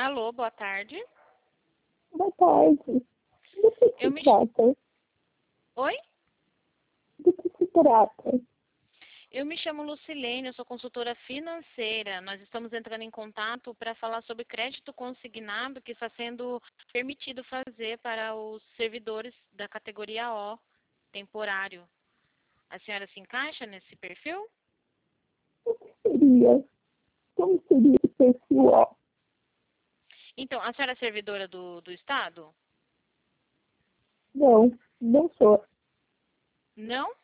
Alô, boa tarde. Boa tarde. Do que Eu se me... trata? Oi? Do que se trata? Eu me chamo Lucilene, eu sou consultora financeira. Nós estamos entrando em contato para falar sobre crédito consignado que está sendo permitido fazer para os servidores da categoria O, temporário. A senhora se encaixa nesse perfil? O que seria? Como seria esse perfil? Ó? Então, a senhora é servidora do Estado? Não, não sou. Não?